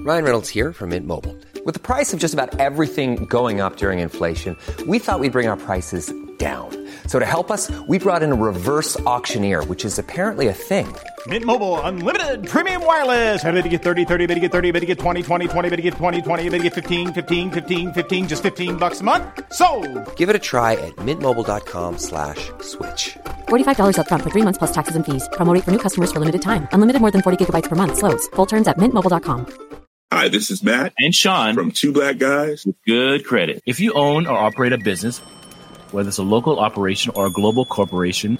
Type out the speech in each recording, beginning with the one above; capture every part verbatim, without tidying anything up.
Ryan Reynolds here from Mint Mobile. With the price of just about everything going up during inflation, we thought we'd bring our prices down. So to help us, we brought in a reverse auctioneer, which is apparently a thing. Mint Mobile Unlimited Premium Wireless. How to get thirty, thirty, how to get thirty, how to get twenty, twenty, twenty, how to get twenty, twenty, how to get fifteen, fifteen, fifteen, fifteen, just fifteen bucks a month? Sold! Give it a try at mintmobile.com slash switch. forty-five dollars up front for three months plus taxes and fees. Promo rate for new customers for limited time. Unlimited more than forty gigabytes per month. Slows full terms at mint mobile dot com. Hi, this is Matt and Sean from Two Black Guys with Good Credit. If you own or operate a business, whether it's a local operation or a global corporation,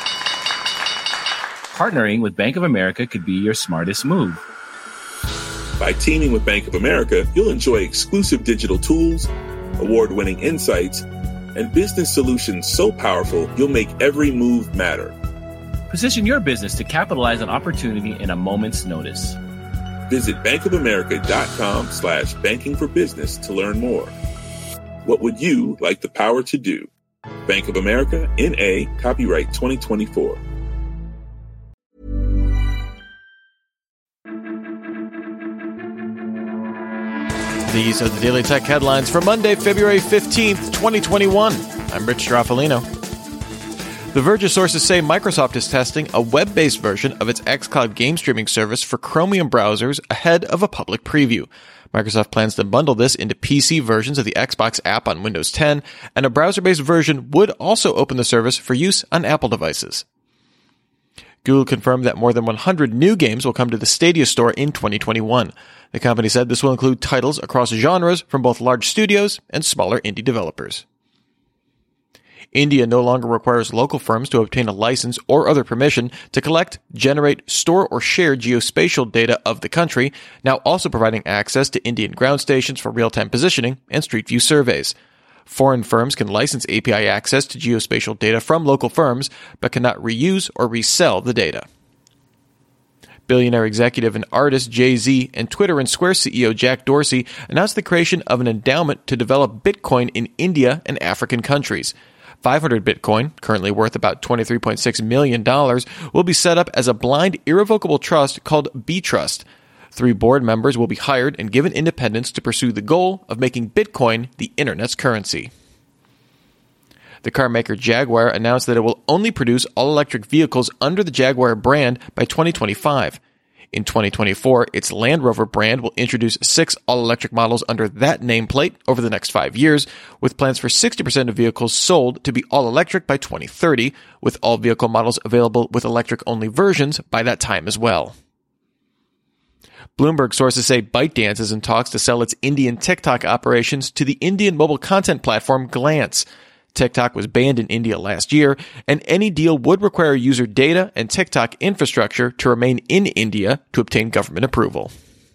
partnering with Bank of America could be your smartest move. By teaming with Bank of America, you'll enjoy exclusive digital tools, award-winning insights, and business solutions so powerful you'll make every move matter. Position your business to capitalize on opportunity in a moment's notice. Visit bankofamerica.com slash banking for business to learn more. What would you like the power to do? Bank of America, N A, copyright twenty twenty-four. These are the Daily Tech headlines for Monday, February fifteenth, twenty twenty-one. I'm Rich Straffolino. The Verge sources say Microsoft is testing a web-based version of its xCloud game streaming service for Chromium browsers ahead of a public preview. Microsoft plans to bundle this into P C versions of the Xbox app on Windows ten, and a browser-based version would also open the service for use on Apple devices. Google confirmed that more than one hundred new games will come to the Stadia store in twenty twenty-one. The company said this will include titles across genres from both large studios and smaller indie developers. India no longer requires local firms to obtain a license or other permission to collect, generate, store, or share geospatial data of the country, now also providing access to Indian ground stations for real-time positioning and street view surveys. Foreign firms can license A P I access to geospatial data from local firms, but cannot reuse or resell the data. Billionaire executive and artist Jay-Z and Twitter and Square C E O Jack Dorsey announced the creation of an endowment to develop Bitcoin in India and African countries. five hundred Bitcoin, currently worth about twenty-three point six million dollars, will be set up as a blind, irrevocable trust called B-Trust. Three board members will be hired and given independence to pursue the goal of making Bitcoin the internet's currency. The car maker Jaguar announced that it will only produce all-electric vehicles under the Jaguar brand by twenty twenty-five. In twenty twenty-four, its Land Rover brand will introduce six all-electric models under that nameplate over the next five years, with plans for sixty percent of vehicles sold to be all-electric by twenty thirty, with all vehicle models available with electric-only versions by that time as well. Bloomberg sources say ByteDance is in talks to sell its Indian TikTok operations to the Indian mobile content platform Glance. TikTok was banned in India last year, and any deal would require user data and TikTok infrastructure to remain in India to obtain government approval.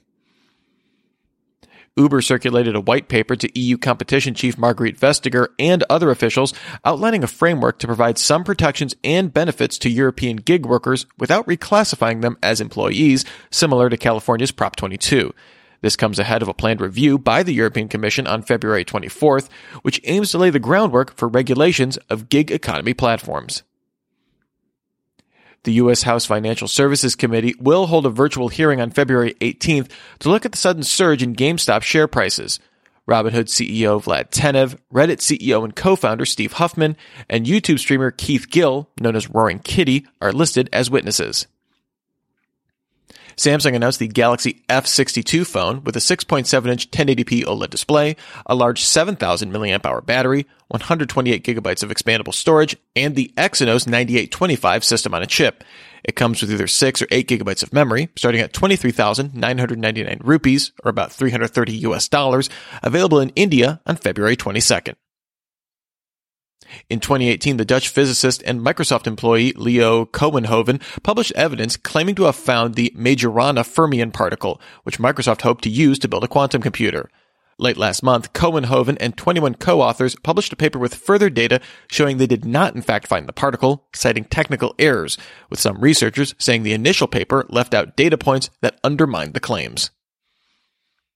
Uber circulated a white paper to E U competition chief Margrethe Vestager and other officials outlining a framework to provide some protections and benefits to European gig workers without reclassifying them as employees, similar to California's Prop twenty-two. This comes ahead of a planned review by the European Commission on February twenty-fourth, which aims to lay the groundwork for regulations of gig economy platforms. The U S House Financial Services Committee will hold a virtual hearing on February eighteenth to look at the sudden surge in GameStop share prices. Robinhood C E O Vlad Tenev, Reddit C E O and co-founder Steve Huffman, and YouTube streamer Keith Gill, known as Roaring Kitty, are listed as witnesses. Samsung announced the Galaxy F sixty-two phone with a six point seven inch ten eighty p OLED display, a large seven thousand milliamp hour battery, one hundred twenty-eight gigabytes of expandable storage, and the Exynos ninety-eight twenty-five system on a chip. It comes with either six or eight gigabytes of memory, starting at twenty-three thousand nine hundred ninety-nine rupees, or about three hundred thirty U S dollars, available in India on February twenty-second. In twenty eighteen, the Dutch physicist and Microsoft employee Leo Komenhoven published evidence claiming to have found the Majorana fermion particle, which Microsoft hoped to use to build a quantum computer. Late last month, Komenhoven and twenty-one co-authors published a paper with further data showing they did not in fact find the particle, citing technical errors, with some researchers saying the initial paper left out data points that undermined the claims.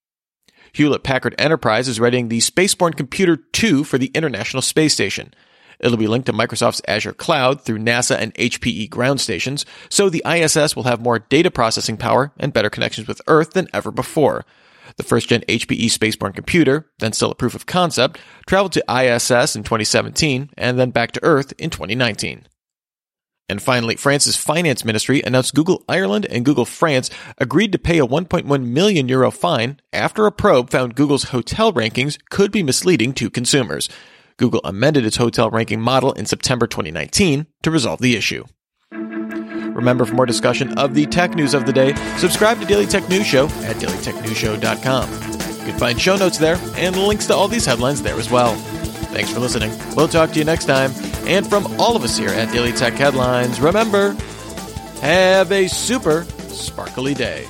Hewlett-Packard Enterprise is readying the Spaceborne Computer two for the International Space Station. It'll be linked to Microsoft's Azure cloud through NASA and H P E ground stations, so the I S S will have more data processing power and better connections with Earth than ever before. The first-gen H P E spaceborne computer, then still a proof of concept, traveled to I S S in twenty seventeen and then back to Earth in twenty nineteen. And finally, France's finance ministry announced Google Ireland and Google France agreed to pay a one point one million euro fine after a probe found Google's hotel rankings could be misleading to consumers. Google amended its hotel ranking model in September twenty nineteen to resolve the issue. Remember, for more discussion of the tech news of the day, subscribe to Daily Tech News Show at daily tech news show dot com. You can find show notes there and links to all these headlines there as well. Thanks for listening. We'll talk to you next time. And from all of us here at Daily Tech Headlines, remember, have a super sparkly day.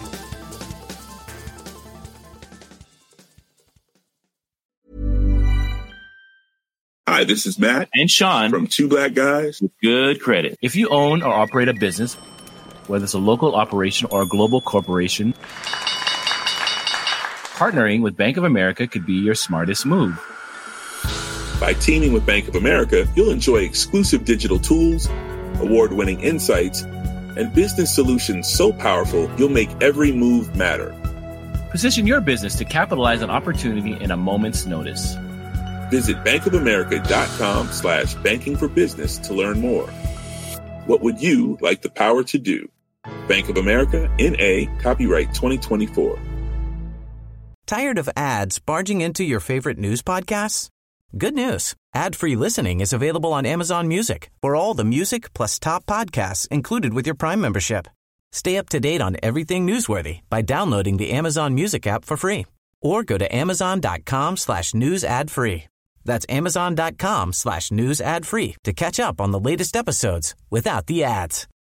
Hi, this is Matt and Sean from Two Black Guys with Good Credit. If you own or operate a business, whether it's a local operation or a global corporation, partnering with Bank of America could be your smartest move. By teaming with Bank of America, you'll enjoy exclusive digital tools, award-winning insights, and business solutions so powerful you'll make every move matter. Position your business to capitalize on opportunity in a moment's notice. Visit bankofamerica.com slash banking for business to learn more. What would you like the power to do? Bank of America, N A, copyright twenty twenty-four. Tired of ads barging into your favorite news podcasts? Good news. Ad-free listening is available on Amazon Music for all the music plus top podcasts included with your Prime membership. Stay up to date on everything newsworthy by downloading the Amazon Music app for free or go to amazon.com slash news ad free. That's amazon.com slash news ad free to catch up on the latest episodes without the ads.